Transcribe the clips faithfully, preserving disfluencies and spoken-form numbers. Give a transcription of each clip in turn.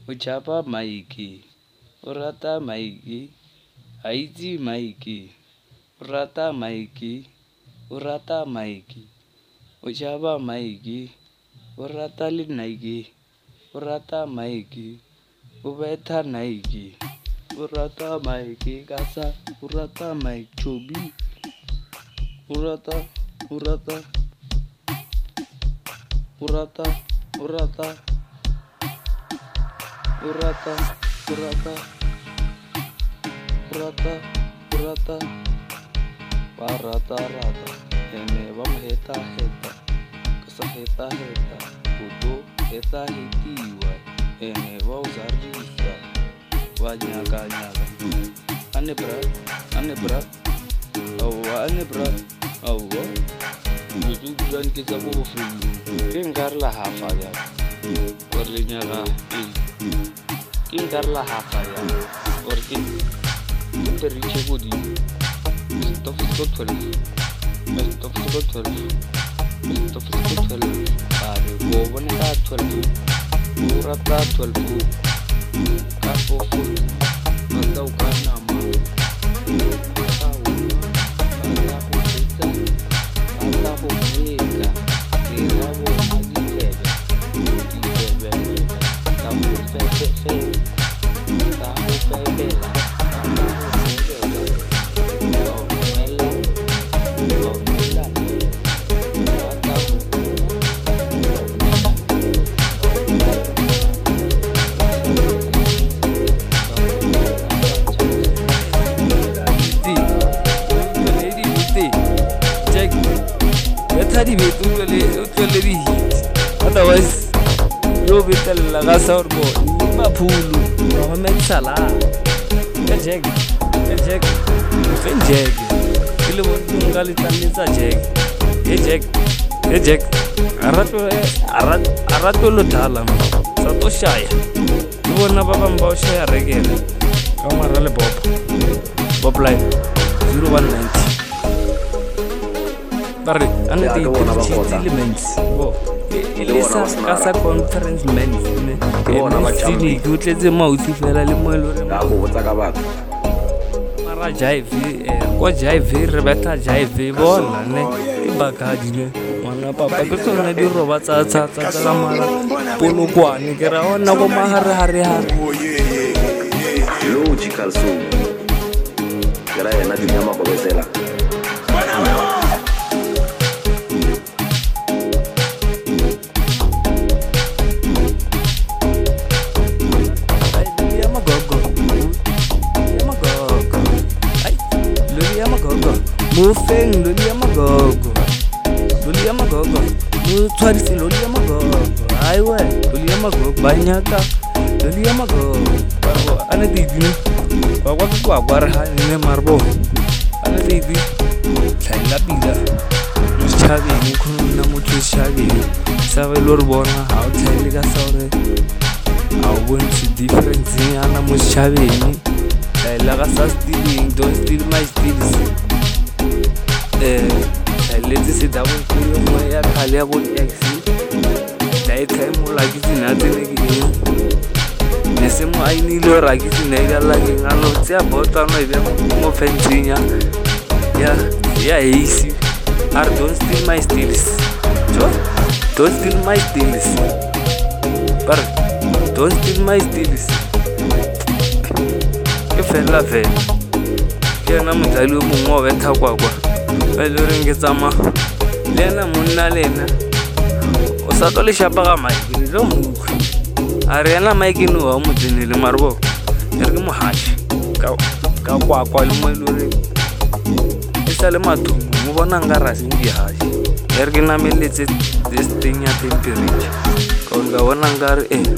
o tšhapa Mike, o rata Mike, a itse Mike, o rata Mike, o rata Mike, o tšhaba Mike, o rata le Nike, o rata Mike, o betha Nike, o rata Mike kasa, o rata Mike Chobi, o rata, o rata, o rata, o rata, o rata, o rata, o rata, o rata, ba rata rata, ene ba mo heta heta, kasa heta heta, kuto heta hetiwa, ene ba uzarisa, wa nyaka nyaka, ane bra, ane bra, awa ane bra, awa, itu bulan kita mau free, tinggal lah hafa ya, orangnya lah, tinggal lah hafa ya, orang beriche budi, stop stop terus, stop stop terus, stop stop terus, ada goban kat terus, urat kat terus, kapo full, atau kana ma, tahu, ada kita, ada kita, kita mau lagi lebe, lebe lebe, kamu pepe pepe, kamu pepe lah. Tadi betul le betul le di otherwise yo betul la gasa orbo ma pulu Mohamed Salah ejek ejek ejek ile wontu ngali tani sa ejek ejek ejek arato arat arato lo dala sa to shaya bona baba mba shaya regele kamara le bob bob line zero one nine zero Barre, ane di elements. Bo, ilesa kasa conference men. Sini kutletse mausi fela le moelo re. Da go botsa ka batho. Mara jive, ko jive re beta jive bona ne. Ibaka dile. Mwana papa ke tsona di roba tsa tsa tsa tsa mara. Polokwane ke ra ona go mahare hare hare. Logical so. Kera ena di nyama go besela. Mufeng loli ya magogo, loli ya magogo, mutwarisi loli ya magogo, aiwe loli ya magogo, banyaka loli ya magogo, marbo ane didi, kwa kwa kwa kwa rahani ne marbo, ane didi, thaila bila, muschabi mukunu na mutu shabi, sabe lorbona, how thaili ka saure, how bunch difference ni ana muschabi ni, thaila ka sa stealing, don't steal my steals. Eh, let's say that we could mo ya khale ya bo taxi dai time mo lagi tsina tsene ke ne se mo a inile ra ke tsine ga la ke ngalo tsia bota no ibe mo fentsinya ya ya easy are don't steal my steals jo don't steal my steals par don't steal my steals ke fela fela ke na mo tsalo mo mo betha kwa kwa Belore ngetsama lena monna lena o sa tole shapa ga Mike le mo arena Mike no wa mo tsenele marbo re ke mo hashi ka ka kwa kwa le mo lore isa le mathu mo bona nga rasi ndi hashi re ke na meletse this thing ya temperature ka nga bona nga re eh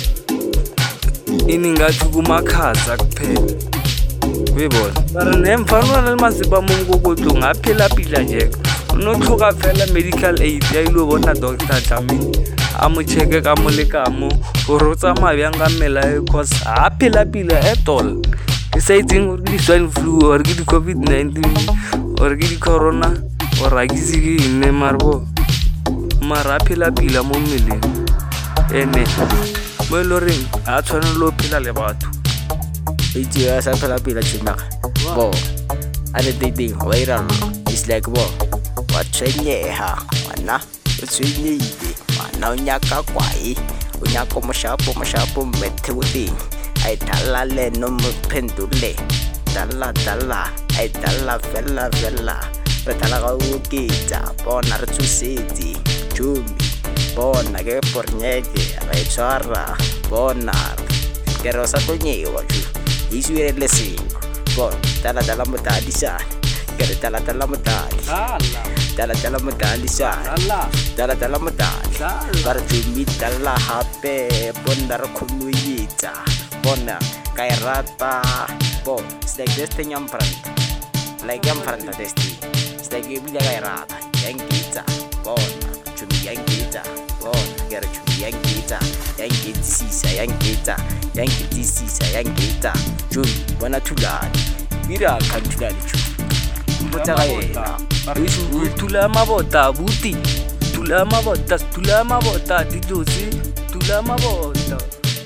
ini ngathi kuma khaza kuphela Webona bara nemfano le masiba mungu kutu ngaphela pila nje unothoka fela medical aid ya ilo bona doctor tami amu cheke ka molekamo go rotsa mabjanga mela cause aphela pila at all deciding or di swine flu or di covid nineteen or di corona or agisi ne marbo mara phela pila mo mmeleng ene mo e le goreng a tshwanela lo phela le batho itse ya sa phela pila tshimaka bo a le dating wa ira it's like bo wa tshwenyeha wana o tshwenyehile wana o nyaka kwai o nyaka moshapo moshapo methe boteng ai dala le no mo pendule dala dala ai dala fella fella re dala ga o ketsa bona re tsusetsi jumi bona ke pornyeke re tshwara bona ke re sa tonyewa ju iswe le sing bona dala dala motadi sa ke re dala dala motadi dala dala dala motadi sa dala dala dala motadi dala ba re jumi dala hape bona re khumuyetsa bona ka irata bo it's like this thing I'm front like I'm front of this thing it's like you bila ka irata yankitsa bona jumi yankitsa bona ke re jumi yankitsa yankitsisa yankitsa yankitsisa yankitsa jumi bona thulani ira ka thulani jumi botsa ga yena o tula mabota buti tula mabota tula mabota didosi tula mabota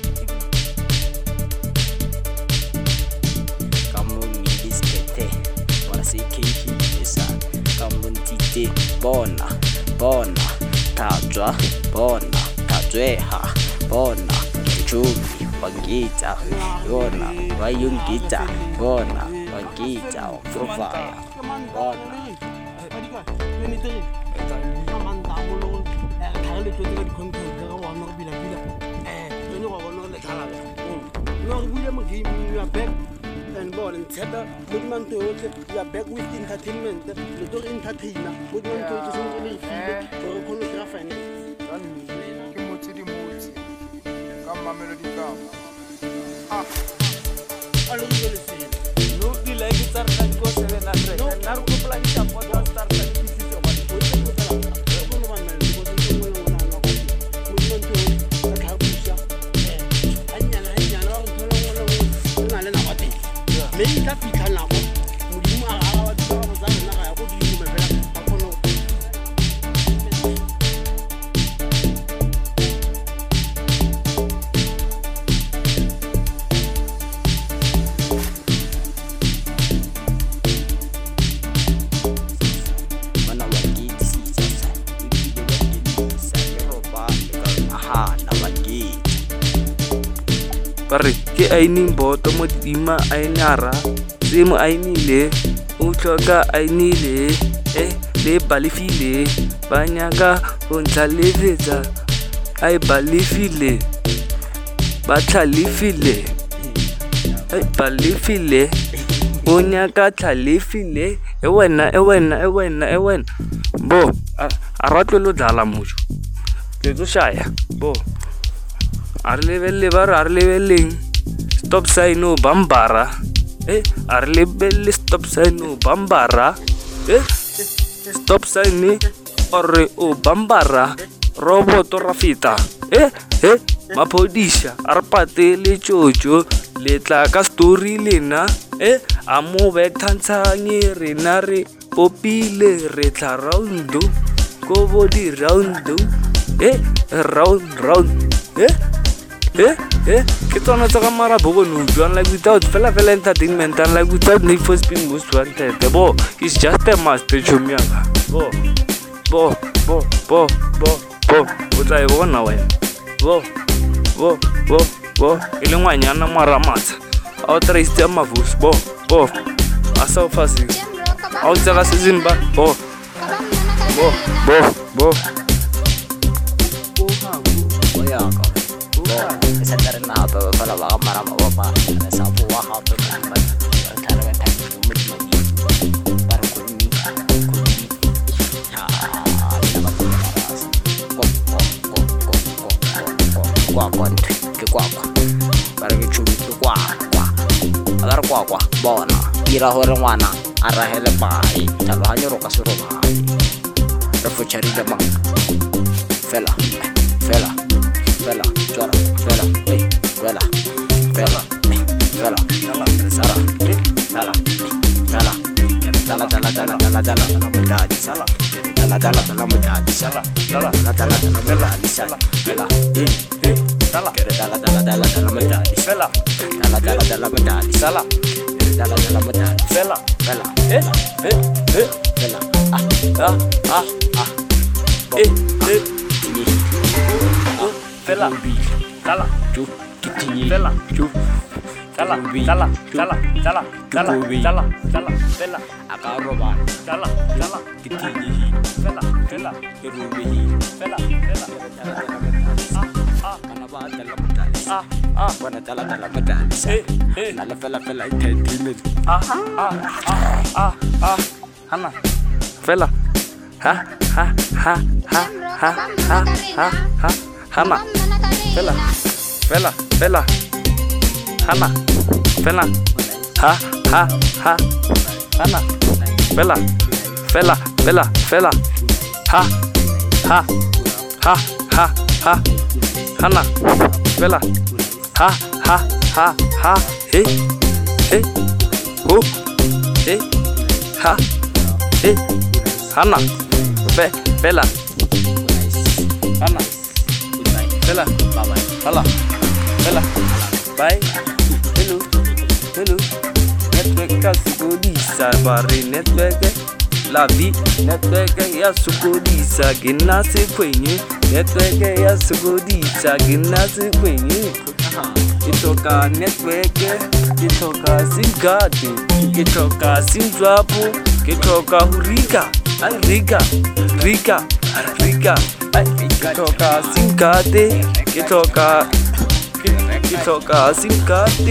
bona bona tajwa bona tajweha bona jumi wangita bona wayungita bona wangita profile bona and ball and tether, good man to you are back with entertainment, little entertainer, good man to simply feel for a chronograph and no delay start like go seven hundred and now go plan to start like this is maybe that we can now. Mudimu agawa twa bozana na ga go di mo fela a kono mana wangiti sisa ibile wangiti sa roba aha na wangiti bare ke aining boto mo dima ainara se mo ainile o tloka ainile eh le balifile banyaka o ntlalefetsa ai balifile ba tlalefile ai balifile o nyaka tlalefile e wena e wena e wena e wena bo a ratlo lo dala mojo le tlo shaya bo are lebelle ba are lebelleng stop sign o bambara eh are lebelle stop sign o bambara eh stop sign ni or o bambara roboto rafita eh eh mapodisha are patele tjojo le tla ka story lena eh amo bethantsanye rena re popile re tla round go body round eh round round eh eh eh ke tsona tsa ga mara bogo no jwan like without fela fela entertainment and like without need for being most wanted bo it's just a master chomianga bo bo bo bo bo bo o tla e bona wena bo bo bo bo ile ngwanyana mara matsa o traiste mavus bo bo asa o fasi o tsaka sizimba bo bo bo bo oyaka esa terna apa fala ba mara ba ba esa buah apa ba tara ba tak mu ni par ko ni ko ni ha na ba ko ko ko ko ko kwa kwa ke kwa kwa para ke chubi ke kwa kwa agar kwa kwa bona ira hore ngwana a rahele bai talo hanyo ro ka sero bai re fuchari de mang fela fela fela chora fela hey fela fela fela sala fela fela dala dala dala dala dala mudadi sala dala dala dala mudadi sala dala dala dala mudadi sala fela hey hey Dala. Dala dala dala dala medali. Fela. Dala dala dala medali. Dala. Dala dala medali. Fela. Bella. Eh, eh, eh. Bella. Ah Ah, ah. ah. Eh, eh. Ini. Oh, Fela. Dala. Cu. Kitini. Fela. Cu. Dala. Ruby. Dala. Dala. Dala. Dala. Ruby. Dala. Dala. Fela. Akaroban. Dala. Dala. Kitini. Fela. Fela. Ruby. Fela. Fela. Ah, ah. Kenapa dala medali? Ah, ah. Mana dala dala medali? Eh, eh. Dala fella fella intendini. Ah, ah, ah, ah, ah. Hana. Fela. Ha, ha, ha, ha, ha, ha, ha, ha. Hana. Fela. Fela. Fela. Hana. Fela. Ha, ha, ha. Hana. Fela. Fela. Fela. Fela. Ha. Ha. Ha. Ha. Ha. Hana. Fela. Ha. Ha. Ha. Ha. Hey. Hey. Oh. Hey. Ha. Hey. Hana. Fe. Fela. Hana. Fela. Bye. Hala. Fela. Bye. Hello. Hello. Network ya sukodisa bari network la vie network ya sukodisa ginasi kwenye network ya sukodisa ginasi kwenye itoka network itoka singati itoka sinjwapo itoka hurika alrika rika rika itoka singate itoka itoka singate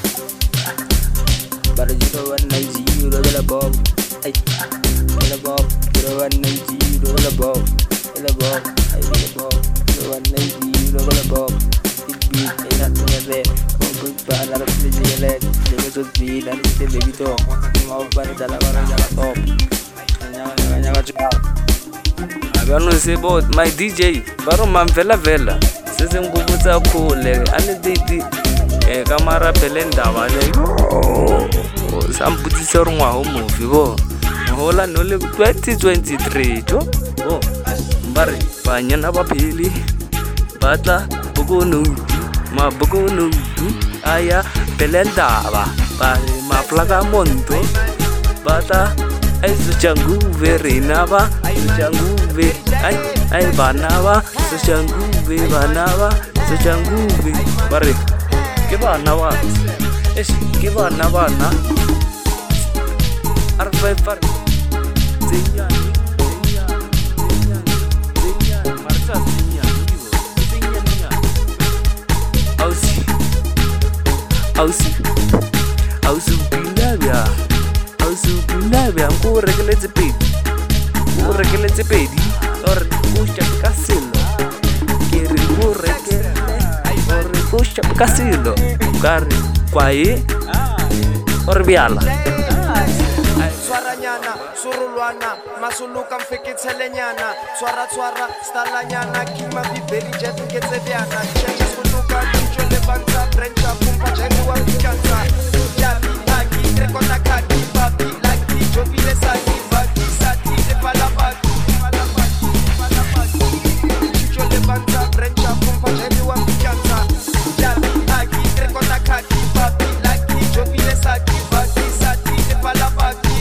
Baru zero one nine zero dala bob. Ay, dala bob. Zero one nine zero dala bob. Dala bob. Ay, dala bob. Zero one nine zero dala bob. It beat. Ay, not to have it. Kung kung pa na lang sila sigalet. Dala sa speed. Ano sila baby to. Mga ba ni dala ba na dala top. Kanya kanya ka chupa. Abano sebo my D J baro mamvela vela sese ngubutsa khule ane didi eh kamara pelenda bale samputisa rungwa ho movie bo hola no le twenty twenty-three to bo mbare banyana ba pheli batla bokono ma bokono aya pelenda ba ba ma plaga monto bata ai su changu verena ba su changu ve ai ai banaba su changu ve banaba su changu ve bare ke banaba es ke banaba na arfa far zinya zinya zinya zinya marcha zinya digo zinya zinya ausi ausi ausi bilabia ausi bilabia ko rekele tsepedi ko rekele tsepedi or ko shaka selo ke re ko rekele or ko shaka selo kare kwae or biala Suaranyana, surulwana, masuluka mfikitselenyana, tswara tswara, stalanyana, kima bibeli jetu ketseviana, chenga suluka, kicho lebanza, brencha, pumpa, jengu wa pikanza, jali, haki, rekota kaki, papi, laki, jovile saki, baki, sati, lepala baki, lepala baki, lepala baki, kicho lebanza, brencha, pumpa, jengu wa pikanza, jali, haki, rekota kaki, papi, laki, jovile saki, baki, sati, lepala baki.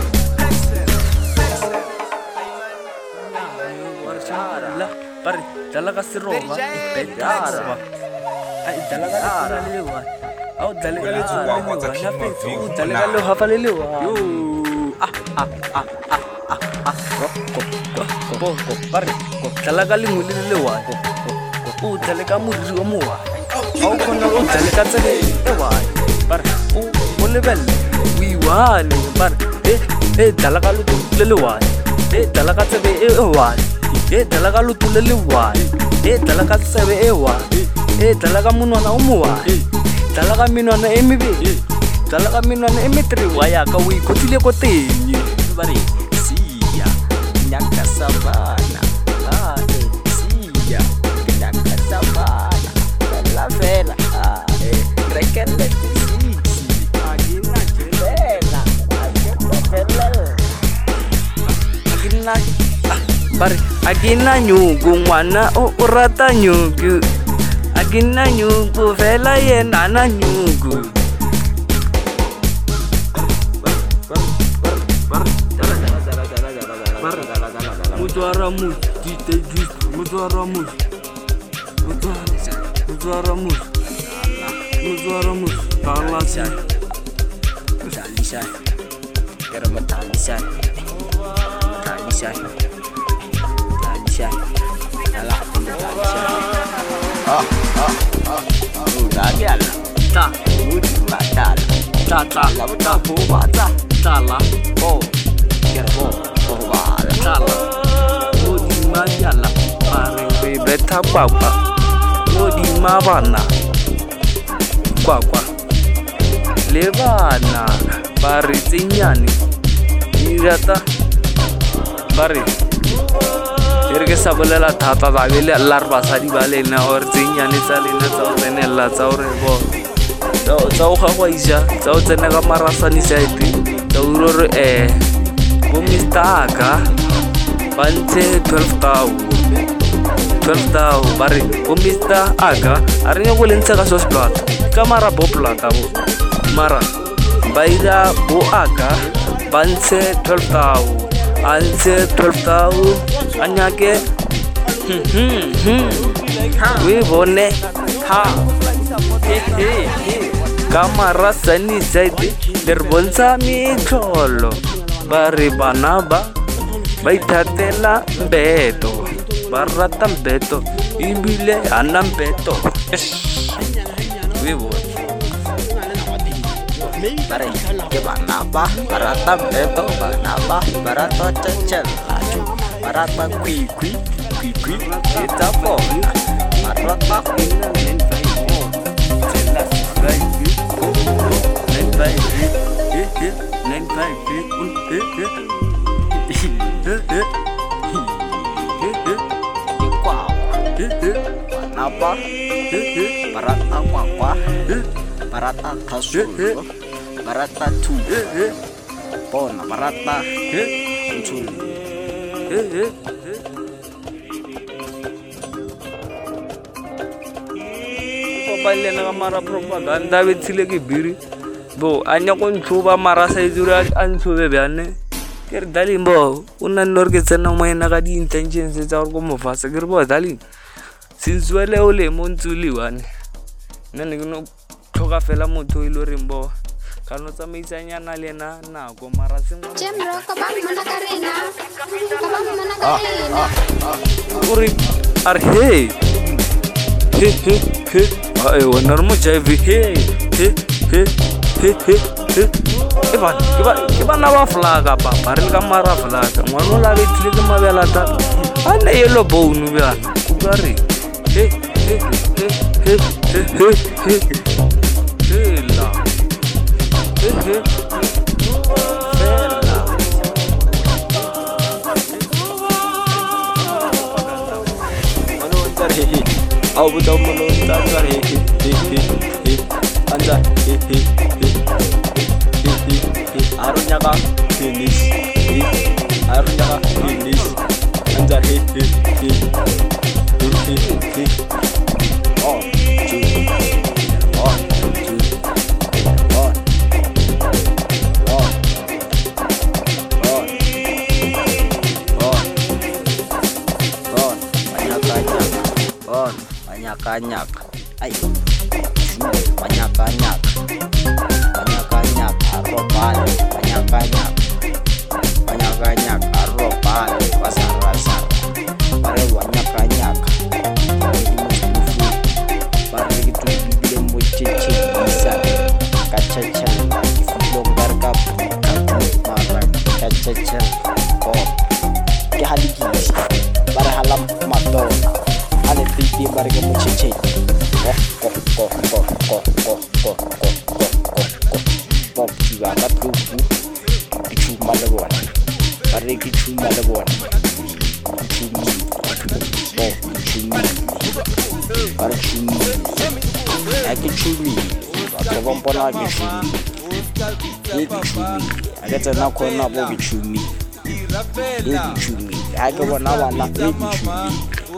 lah pare dala ka siroba ipedara ba ai dala ka lelewa au dala ka lelewa na pe u dala ka lo hafa lelewa yo ah ah ah ah ah ah ko ko ko ko pare ko dala ka linguli lelewa u dala ka muri wa mowa au kona u dala ka tsele ewa pare u o level we one pare eh eh dala ka lelewa eh dala ka tsebe ewa eh dalaga lutule liwa eh dalaga sebe ewa eh dalaga munwana umuwa dalaga minwana emibi dalaga minwana emitri waya ka wi kotile ko tenye Bari siya nyaka sabana. Ah, eh, siya nyaka sabana. Bella bella. Ah, eh, rekele sisi. Agina bella. Agina bella. agina pare agina nyugu ngwana o rata nyugu ke nna nyuku fela yena na nyuku Mutuara mus, dite dis, mutuara mus, mutuara, mutuara mus, mutuara mus, talasan, talisan, kerana talisan, talisan, talisan, alah talisan. Ah ah ah, udah jalan, tak, udah jalan, tak tak, tak buat tak, salah, oh, kerana oh buat, salah. Yalla pare be beta kwakwa odi mabana kwakwa le bana pare tsinyane irata pare erge sabolela thata ba bele Allah re basadi ba lena or tsinyane tsa lena tsa o tsenela tsa o re bo tsa o ga go isa tsa o tsena ka marasani side tsa o re eh bo Mister Aga Bante twelve thousand twelve thousand bari o Mister Aga ari ne go lentse ka sos plot ka mara bo plot abo mara baida bo Aga bantse twelve thousand anse twelve thousand anyake hm hm hm we bone ha he he kamara sani zaidi derbonsa mi kholo bari banaba Baithatela mbeto barata mbeto ibile ana mbeto wibo bare ke banaba barata mbeto banaba barata cecel barata kui kui kui kui kita pon barata nen bai eh eh nen bai eh eh Kenapa? Barata kwakwa, barata kasur, barata tu, pon, barata ucul. Papa na mara propaganda bitsile ke biri. Bo anya kon chuba mara sa idura an chube bane. Ker dalim bo una norge tsena mo ena ga di intentions tsa go mo fasa ke re bo dalim since wele o le montsuli wane nna ne no tlhoka fela motho ile re mbo ka no tsamaisanyana le na na go mara sengwe Jemro ka bang mana karena ka bang mana karena uri ar he he he he ai wonar mo jaivi he he he he he Iban, iban, iban na wa flaga pa, paril ka mara flaga. Ngwano la betile ke mabela ta. Ane yelo bone bana. Ukare. He he he he he he. Hela. He he. Hela. Mano antar he he. Au budau mano antar he he he he. Anda he he he. Arunya ka finish arunya ka finish anja he he he he he on two on two on on on on on banyak banyak on banyak banyak ai banyak banyak banyak banyak aropan banyak banyak banyak banyak aropan pasar pasar pare banyak banyak pare gitu dia mau cici bisa kacacel longgar kap marang kacacel oh ke hali gis pare halam mato ale pipi pare ke mau cici oh oh oh oh oh oh oh juga kat lugu dicuma lebuan pare dicuma lebuan cumi oh cumi pare cumi aku cumi aku kompon lagi cumi ini cumi aku cina kona bobi cumi ini cumi aku warna warna ini cumi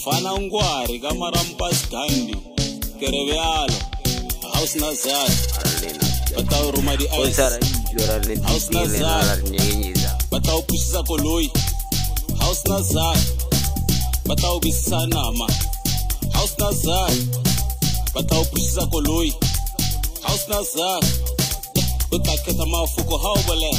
Mfana ungwari kamarampas gandhi kerevyalo house nazad batao ruma di ice house nazad batao pushisa koloi house nazad batao bisisa nama house nazad batao pushisa koloi house nazad utaketa mafuko haubale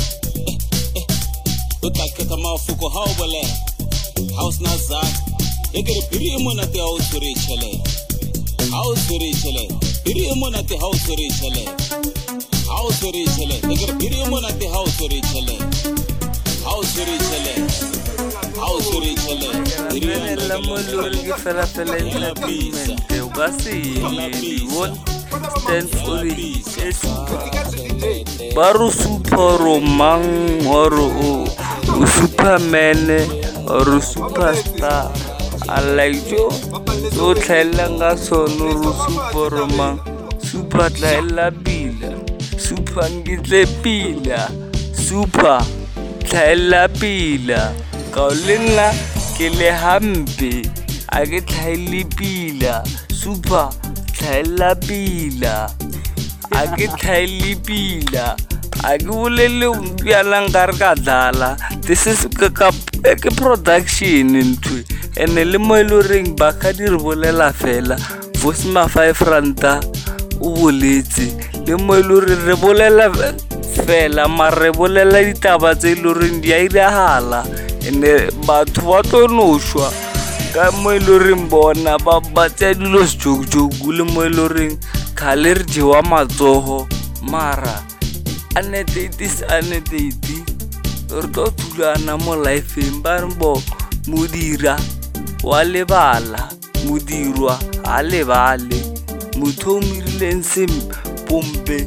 utaketa mafuko haubale house nazad egere biri imona te house richele house richele biri imona te house richele house richele egere biri imona te house richele house richele house richele biri la moluri ke fela fela entertainment o ba se di won stand for it baru super romang oro superman or superstar I like you so tlhaela sono ro super romang super tlhaela pila super ngitle pila super tlhaela pila ka lenna ke le hampe a ke tlhaele pila super tlhaela pila a ke tlhaele pila a ke bolele bjalang ka re ka dlala this is ka ke production into and le mo ile reng ba ka di re bolela fela voice ma five ranta o boletse le mo ile re re bolela fela ma re bolela ditaba tse ile reng di a irahala ene batho ba tlo shwa ka mo ile reng bona ba ba tsa dilo sjogjogu le mo ile reng khale re diwa matsogo mara anedate anedate re tlo tulana mo life ba re bo modira wa lebala modirwa a lebale motho o mirileng se pompe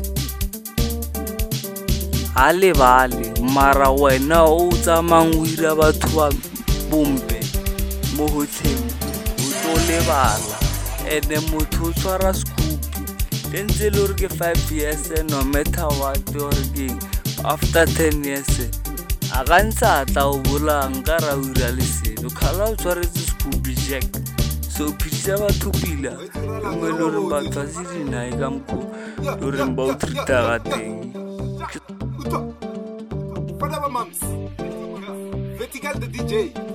a lebale mara wena o tsamang o ira batho ba pompe mo hotleng o tlo lebala ene motho o tshwara skupi entse le gore ke five years no matter what or ke after ten years a ga ntsa tla o bolang ka ra o ira le selo khala o tshwaretse skupi jack so phisa batho pila mo le re ba tsa dina e ka mko le re ba o trita ga teng Father Mams Vertical the D J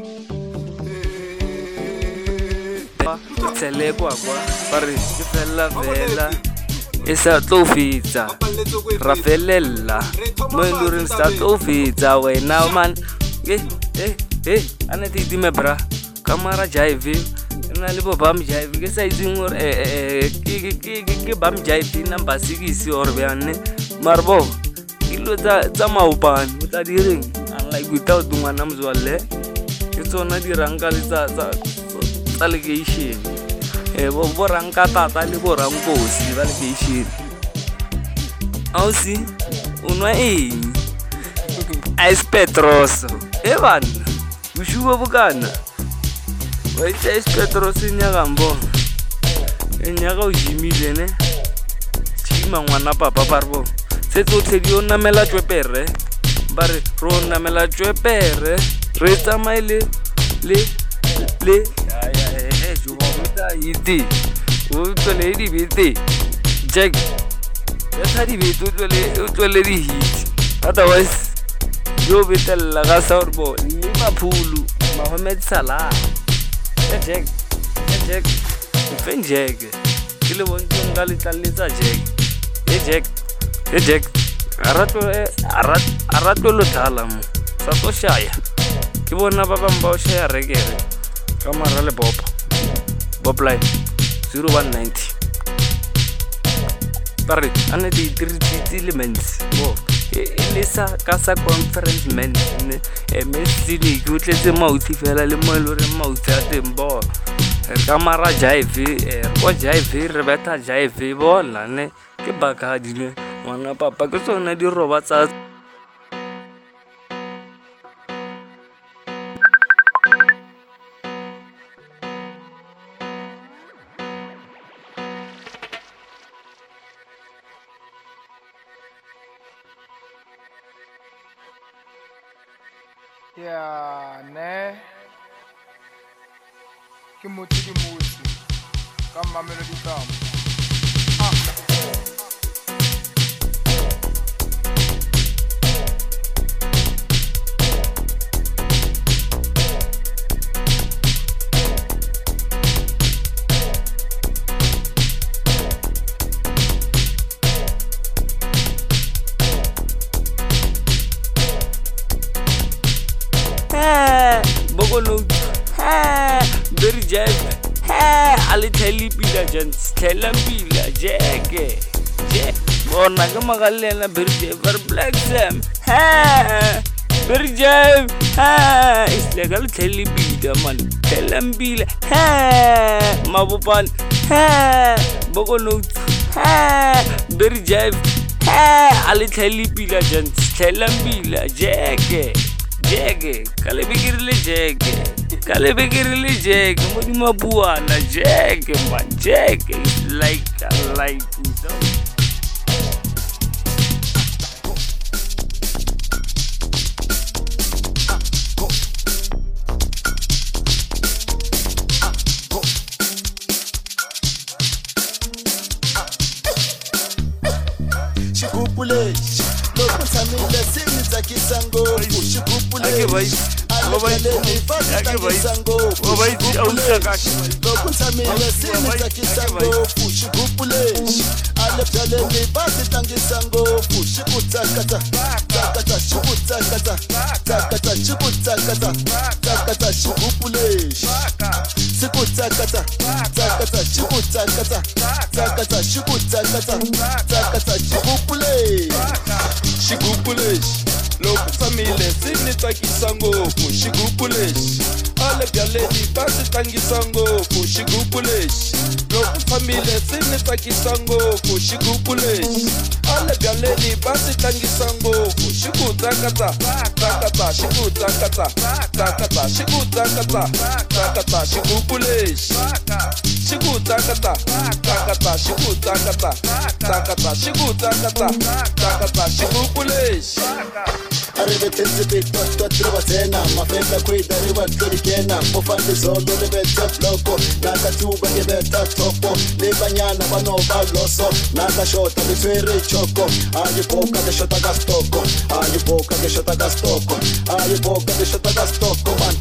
tsele kwa kwa ba re ke fela fela esa tlo fitsa ra felella mo le re sta tlo fitsa wena man eh eh eh ana ti di me bra kamera jive na le bo bam jive ke sa itseng or eh ke ke ke bam jive number six or bane marbo ilo tsa tsa maupane o tla direng unlike without ngwana mzwale ke tsona di ranka le tsa tsa allegation eh bo boranga tata le borankosi ba allegation ausi unwa eng Ice Petros e bana ushuwa bukana wa Ice Petros nyaga mbo nyaga o jimile ne chima ngwana papa parbo se tsotlhe di o namela twepere ba re ro namela twepere re tsamaile le le iti o tsole di bite jack ya thadi bite o tsole o tsole di hit otherwise yo bitella ga saurbo ni maphulu Mohamed Salah jack jack fen jack kile bonke ngali tlalletsa jack e jack e jack arato arat arato lo thala mo sa to shaya ke bona ba bang ba o shaya rekere kamara le bopa Bob line zero one nine zero pare ane di three elements bo elisa casa conference man e mesini ke utletse mauthi fela le mo le re mauthi a tembo kamera jive ko jive re beta jive bona ne ke baka dine ngwana papa ke tsona di roba tsa Yeah, ne. ke motse ke motse ka Mamelodi Town. Bogolo, ha, very jack, ha, ali teli pila jans, telam pila, jacke, jack, bona kamagalena very jack, very black sam, ha, very jack, ha, it's like ali teli pila man, telam pila, ha, mabupan, ha, bogolo, ha, very jack, ha, ali teli pila jans, telam pila, jacke. Jege, kale begirile jege, kale begirile jege, modi mabuana jege man, jege is like I like it. Shikupule. Samile sini takisango kushikupule alele takisango Samile sini takisango kushikupule alele takisango kushikutakata takata shikutakata takata shikutakata takata shikupule shikutakata takata shikutakata takata shikutakata takata shikupule Shigupulish, loku samile sini takisangofu. Shigupulish, ale galedi basi tangisangofu. Shigupulish, loku samile sini takisangofu. Shigupulish, ale galedi basi tangisangofu. Shigutakata, takata, shigutakata, takata, shigutakata, takata, shigupulish. Shigutakata, takata, shigutakata, takata, shigutakata, takata, shigupulish. Arrive tenzipi toto trova cena, ma fenda qui d'arriva torichena, po fante solo le vecchie blocco, nata tuba che vetta troppo, le bagnana vanno balloso, nata shota di suere ciocco, agli poca che shota da stocco, agli poca che shota da stocco, agli poca che shota da stocco, man.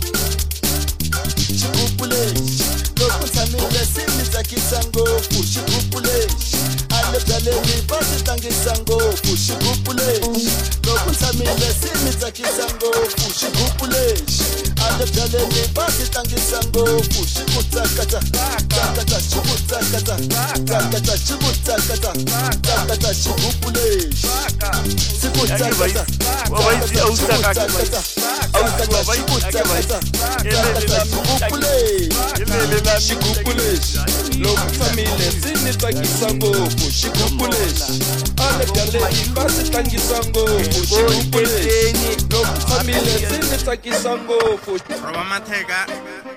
Shigupulish, loku samile sini takisango, shigupulish, ale galeni basi tangisango, shigupulish, loku samile sini takisango, shigupulish, ale galeni basi tangisango, shigutakata, takata, shigutakata, takata, shigutakata, takata, shigupulish, shigutakata, wabaisi ausakaka, takata, shigutakata, takata, shigupulish. Shigupulish, loku samile sini takisangofu. Shigupulish, ale galeni basi tangisangofu. Shigupulish, loku samile sini takisangofu. Roba matega,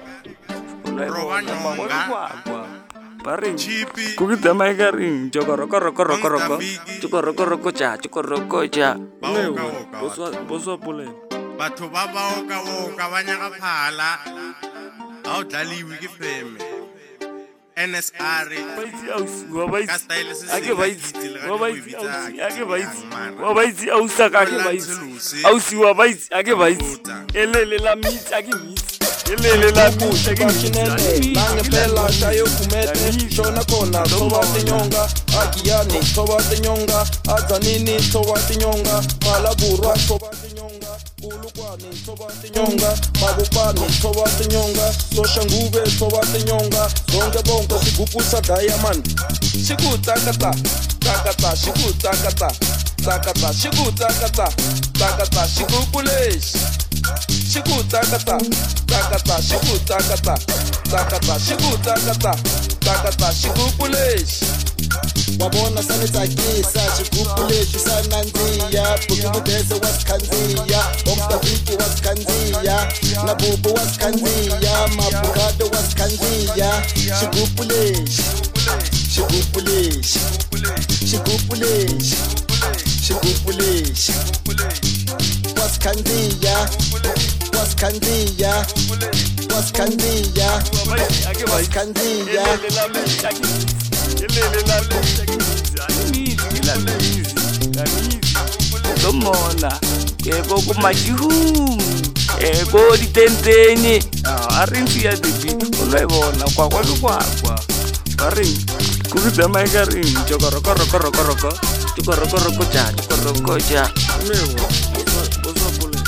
roba nyonga, paring, kukita maika ring, chokoroko roko roko roko, chokoroko roko cha, chokoroko cha. Boswa boswa pole. Batho ba ba oka oka ba nyaka phala. How daliwi ke feme N S R wabaitsi ake baitsi wabaitsi ake baitsi wabaitsi ausaka ake baitsi ausi wabaitsi ake baitsi elele la meat ake meat elele la meat ake meat nange phela shayo kumete shona kona toba tinyonga akiyani toba tinyonga azanini toba tinyonga malaburwa toba tinyonga Ulukwani toba tinyonga, mabupani toba tinyonga, soshanguve toba tinyonga, zonge bongo sigupusa diamond. Shigutakata, takata, shigutakata, takata, shigutakata, takata, shigupulish. Shigutakata, takata, shigutakata, takata, shigutakata, takata, shigupulish. Wabona sanitakisa shigupulish sananziya, bukibudeze wasikhanziya, omstafiki wasikhanziya, nabubu wasikhanziya, mabukado wasikhanziya. Shigupulish, shigupulish, shigupulish, shigupulish, wasikhanziya, wasikhanziya wasikhanziya wasikhanziya Lomona keko kumajihum eko ditentenye a rinfi ya debi olwa bona kwa kwa kwa kwa a rin ku bi bema ka rin jokoro koro koro koro ko jokoro koro ko ja jokoro ko ja mewo bozo bole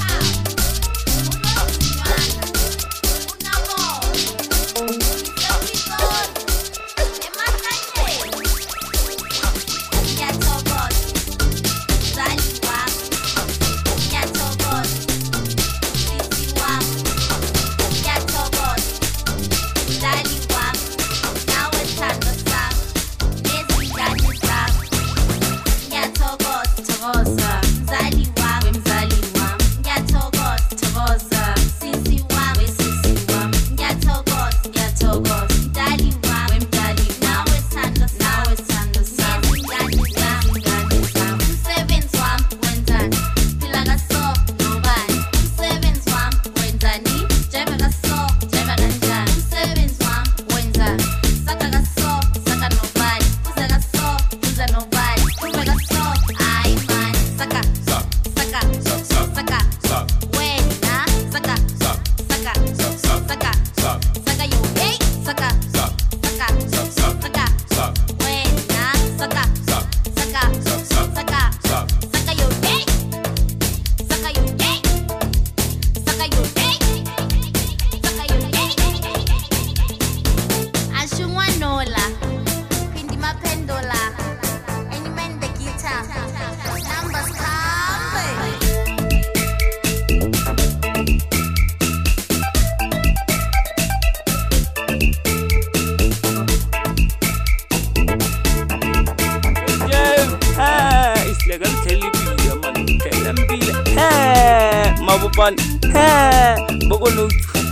Mabupan, ha, Bogono,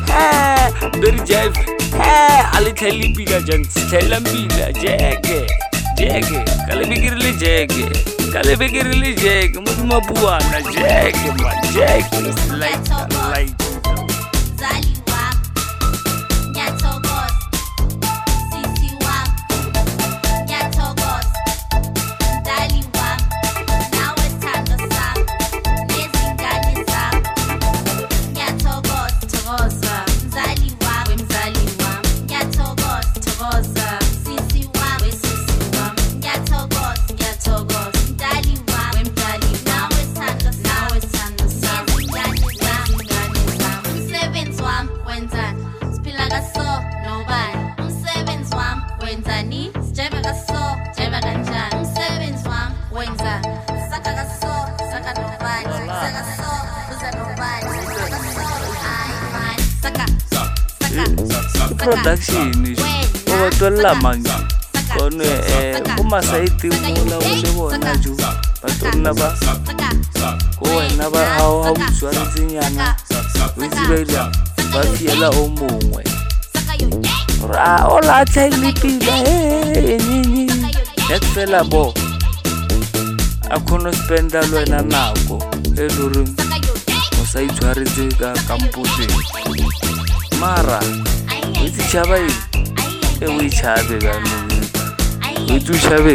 ha, Berry Jive, ha, Ali Telipila Jans, Telambila, Jagge, Jagge, Calabigirly Jagge, Calabigirly Jagge, Mumabuana, Jagge, my Jagge is like a light. Production o tolla mang kono e kuma saiti mula ole bona ju batonna ba ko wena ba hao ha butswa tsinyana witsi ba ila ba fiela o mongwe ra o la tshele pila e nini et fela bo a kono spenda lwena nako e loreng o sa itshwaretse ka kampuse mara Witsi chaba e e we chabe ba no witsi chabe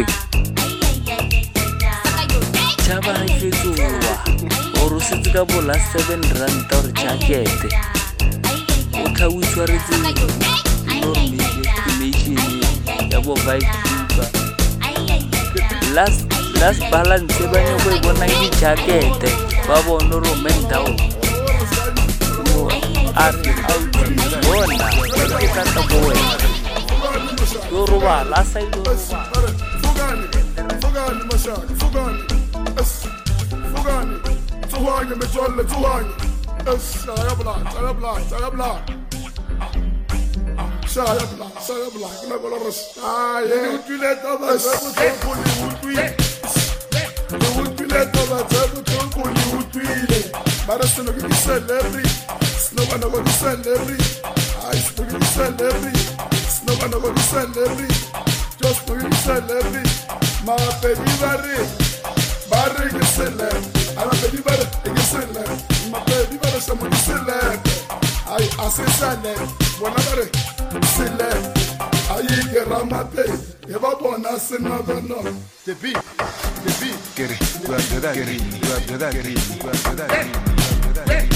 chaba ha fetsuwa o ro se tsika bola seven rand or jacket o tla o tshwaretse no mission ya bo vibe last last balance ba ne go bona ke jacket ba bona ro mental art out bona ke tata boy yo roba la sai do fugani fugani mashaka fugani es fugani tuwani me jolle tuwani es sayabla sayabla sayabla sayabla sayabla na bolos ay tu le taba sabu to kuli utwi tu le taba sabu to kuli utwi barasno ki celebrity no gonna go celebrity I still be celebrity no gonna go celebrity just to be celebrity my baby barre barre que celebrity I'm a baby better, and you said that. My baby better, someone you said that. I, I said that. Whenever I said that. I get on my pay. If I want to say no, no, no. The beat, the beat. Get it, you have to that, get it, you have to that, get it, you have to that, get it.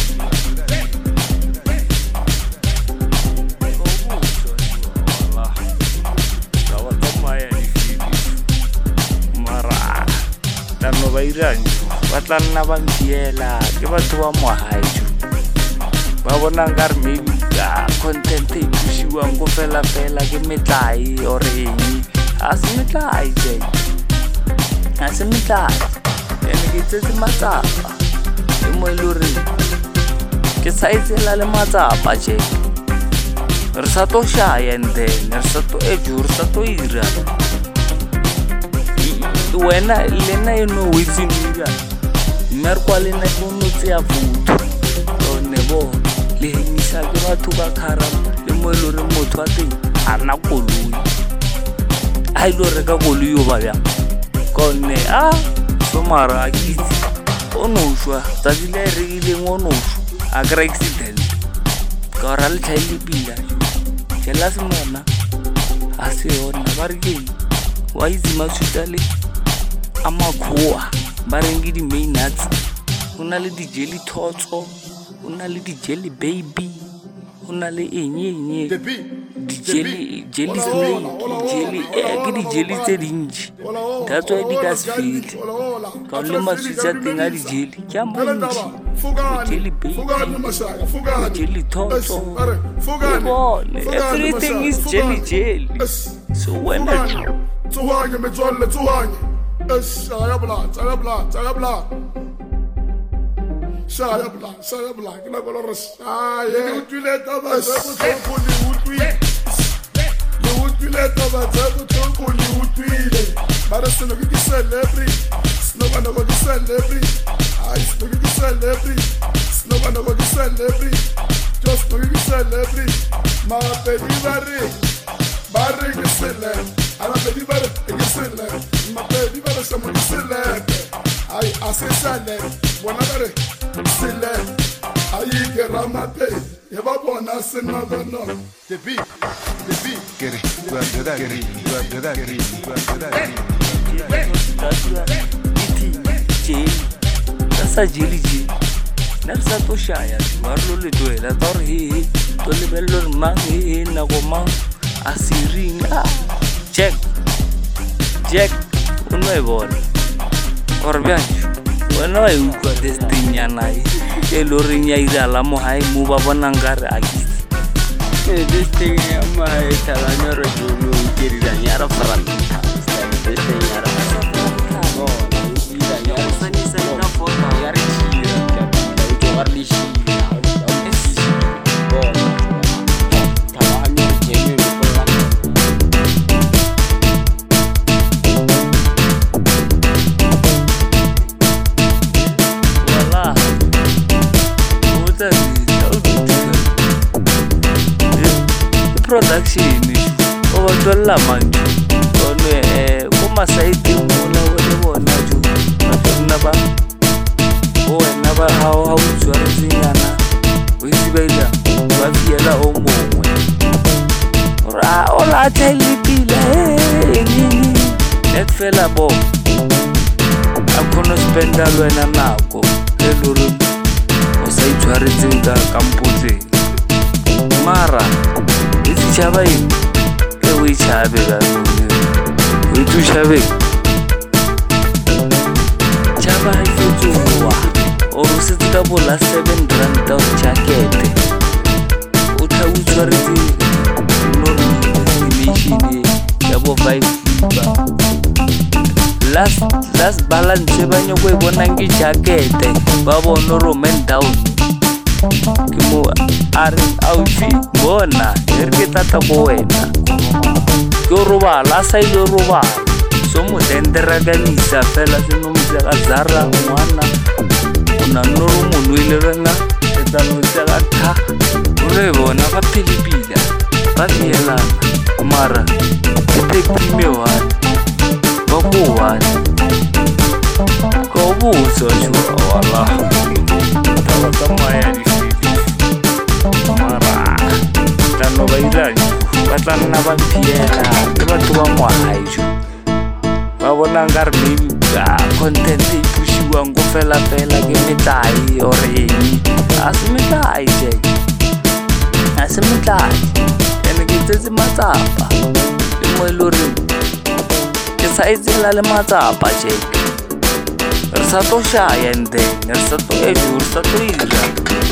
Tano ba irang ba tla nna ba mpiela ke batho ba mohaiju ba bona nkare maybe ka content e pušiwang go fela fela ke metlai or eng a se metlai je a se metlai ene ke tsetse matsapa le mo ile re ke saitsela le matsapa je re sa to shaya and then re sa to eju re sa to ira wena lena e no witsinira mer kwa lena go no tsia futu o nebo le hemisa ke batho ba khara le mo ile re motho a teng ana koloi a ile re ka koloi o ba bya kone a so mara kitsi o no shwa tsa dile re ile ngo no a gra accident ka ra le thaile pila jela se mona a se ona ba re ke wa izima hospital amakhoa ba rengi di main nuts una le di jelly thotso una le di jelly baby una le enye enye di jelly jelly spray jelly ke di jelly tse dinji that's why di ka sfit ka le masitsa teng a di jelly ke amonji jelly baby jelly thotso everything is jelly jelly so when I tuhanye metswalle tuhanye Shaya bla, shaya bla, shaya bla. Shaya bla, shaya bla. Kena kalau shaya. You do let them have a talk on you tweet. You do let them have a talk on you tweet. But it's not going to celebrate. It's not going to celebrate. It's not going to celebrate. It's not going to celebrate. Just not going to celebrate. My baby barry, barry is celebrate. I'm a baby better, and you said that. My baby better, someone you said that. I, I say that. Whenever I say that, I get on my pay. If I want to say no, no, no. The beat, the beat. Get it, you have to that, get it, you have to that, get it, you have to that. That's a jelly jelly. That's a to shaya. Marlo le do it. That's all he. To le bello man he na go man. Asiringa. Jack, Jack, uno è buono. Orbiancio, uno è un po' di stignanai. E lo rignai alla mohai muba bonangare aghi. E di stignamai talanya ragione che ridagnara franta. Stai stignara. No, ridagnara sani sani na foto. Yari chira, che giocare di sci. Production over to la manju ono eh kuma saiti mona wole bona ju na ba o na ba how how tswarisinyana o isibaila ba fiela o mongwe ra ola thelipile eh nini net fela bo akono spenda lwena nako le luru o sai tswaritsinga kampotse mara isi chaba yi ke wi chabe ga wi tu chabe chaba yi tu wa o se tsika bola seven rand of jacket o tha u tshwaretse no mission ya bo five last last balance ba nyo go bona ngi jacket ba bona roman down Kimo are auti bona erke tata ko wena go roba la sai lo roba so mo dendera ganisa fela sino mtla zara mwana una noro munhu ile renga etano tsaka tha ure bona ba philipila ba fiela mara take me wa ba ko wa ko botsa jwa wala taba tsamaya difedi mara tlano ba ira ba tla nna ba mpiela le batho ba moae jo ba bona nkare maybe content e pushiwang go fela-fela ke metlai or eng a se metlai Jack a se metlai ene ke tsetse matsapa le mo e le gore ke sa etsela le matsapa Jack re sa to shaya and then re sa to edu re sa to ira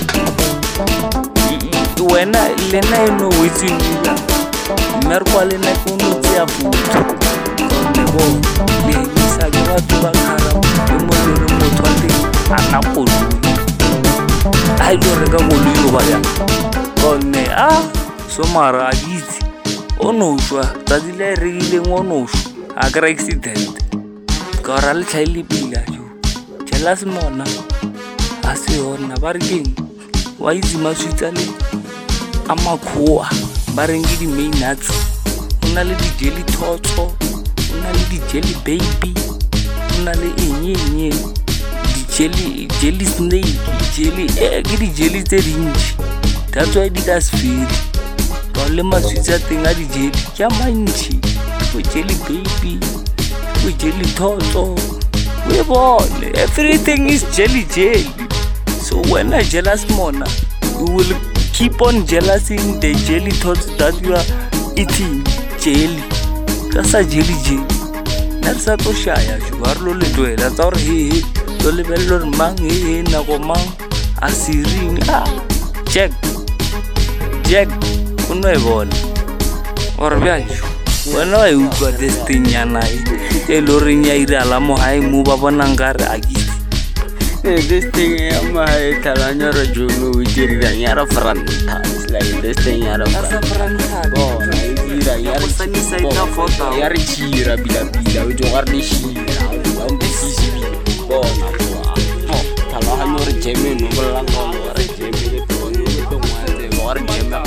wena le na e no wetseng mme re kwa le na ke no tsia futho ne bo le isa ke batho ba kara le mo le re motho a teng a na koloi a ile re ka koloi yo ba ya konne a so mara a ditsi o no shwa tsa dile re ile ngono shwa a kra accident ka ra le tlhaile pila jo jealous mona a se ona ba re keng wa itse maswitsale a makhoa ba rengi di main nuts una le di jelly toto una le di jelly baby una le enyenye di jelly jelly snake jelly eh ke di jelly tse dintsi that's why di ka sfeed ka le maswitsa teng a di jelly ya mantsi go jelly baby go jelly toto we bone everything is jelly jelly so when I jealous mona you will keep on jealousing the jelly thoughts that you are eating jelly kasa jelly jelly nasa to shaya jwarlo le twela tsa gore he to le bello mang he na go mang asiring ah check check uno e bona or bya wena e utlwa this thing yana e loring ya ira la mo hai mo ba bona ngare a ki this thing ya mai talanya ro jono witiri da yara franta like this thing yara franta bo na ira yara sani sai ta foto yara chira bila bila o jogar de shira o de sisi bo na bo tala hanyo re jeme no bolang no re jeme to no to ma de bo re jeme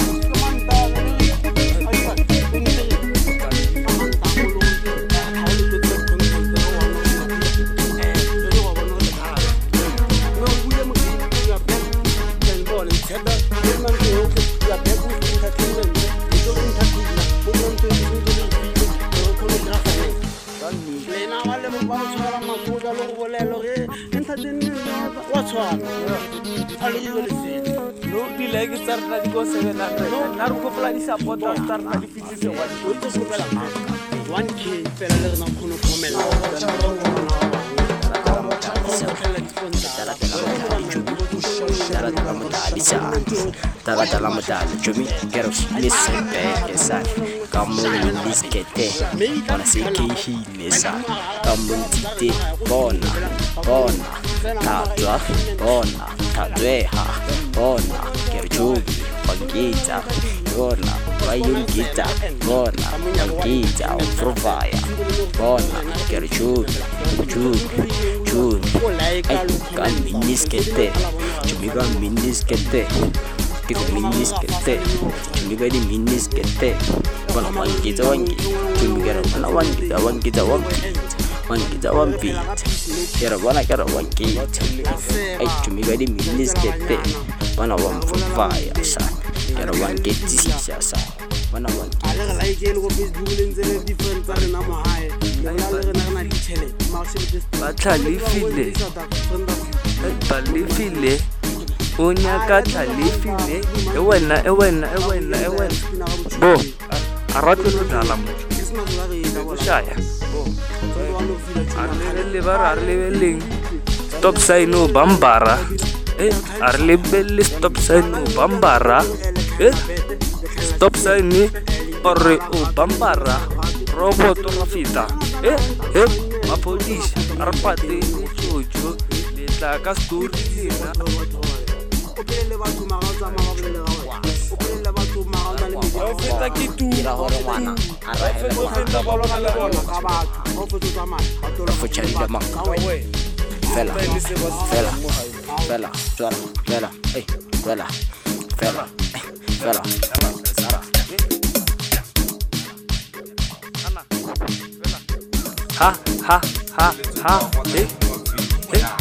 no di lagi start na di go seven hundred na ro ko pla di support start na di fifty se wa di to se pela one k pela le na khono khomela tara tara modali jumi kero listen back esa kamu liskete ona se ke hilesa kamu tite bona bona tatwa bona tatweha bona kero jumi pagita bona wayungita bona pagita provaya bona kero jumi jumi jumi ai kan liskete jumi kan liskete Kiko minis kete, cumi gadi minis kete. Mana wan kita wan, cumi kera mana wan kita wan kita wan, wan kita wan pit. Kera mana kera wan kita. Ay cumi gadi minis kete, mana wan fire sa. Kera wan kita sisa sa. Mana wan. Ada lagi kena kau Facebook lenser different cara nama hai. Ada lagi nak nak dicele. Maksud baca lifile, baca lifile. Unya kata lifile ewena ewena ewena ewena bo arato no dalam shaya bo arle bara arle ling stop sign no bambara eh arle belle stop sign no bambara eh stop sign ni orre o bambara robot no fita eh eh ma police arpate chocho le tla ka sturi na opelele batho magautsa mababele gawa opelele batho magautsa le media o feta ke tu ira gore ngwana a ra hele go feta ba lona le bona ka batho o fetsa mama batho fo tshela maka fela fela fela tswala fela eh fela fela fela sara ana ha ha ha ha eh eh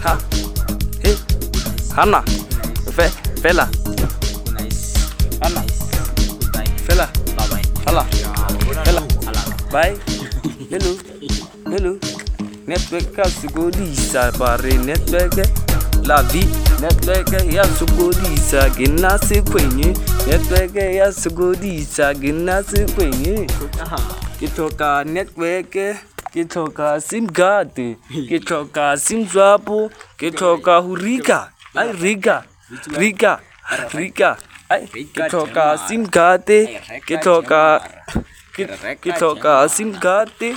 ha he hana fe fela hana fela hala fela bye hello hello network ka sugodisa pare network la vie network ya sugodisa ginasi kwenye network ya sugodisa ginasi kwenye kitoka network kitoka sim card kitoka sim swap kitoka hurika ai riga riga riga ai kitoka sim card kitoka kitoka sim card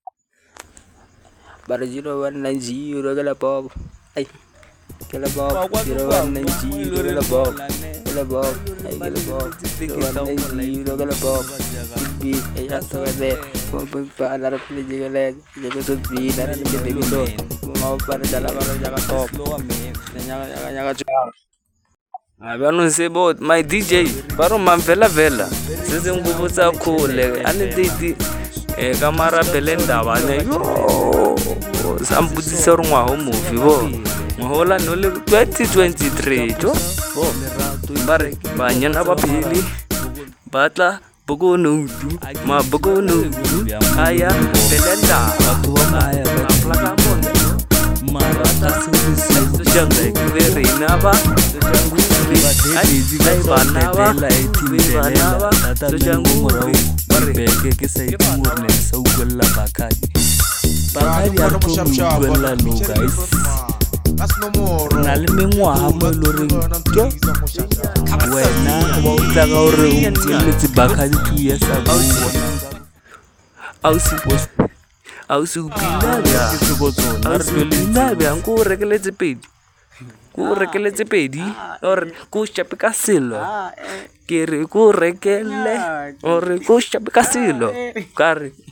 bar zero one nine zero gala pop ai gala pop zero one nine zero gala pop gala pop ai gala pop zero one nine zero gala pop bi ai aso de pop pa la repli gala jago to bi la ni de bindo mau para dalam para jaga top nyaga nyaga nyaga abano sebo my D J paro mamvela vela sese nguvu tsa khole ani didi e kamara belenda bana yo sambudzisa ri ngwaho movie bo ngohola no le twenty twenty-three to bo bare banyana ba phili batla boko no du ma boko no du aya belenda batho ba maya ba plaka monde mara ta sisi jangre vere naba jangu ai bana ba bana ba jangu bare beke ke sai murne sau golla bakadi bakadi ya ko golla no guys nale mengwa ha mo lore to wena ba utla ga ore o tseletse bakadi tu ya sa bua au si post au su pila ya au su pila ya ko rekeletse pedi ko rekeletse pedi or ko chape ka selo ke re ko rekele or ko chape ka selo ka re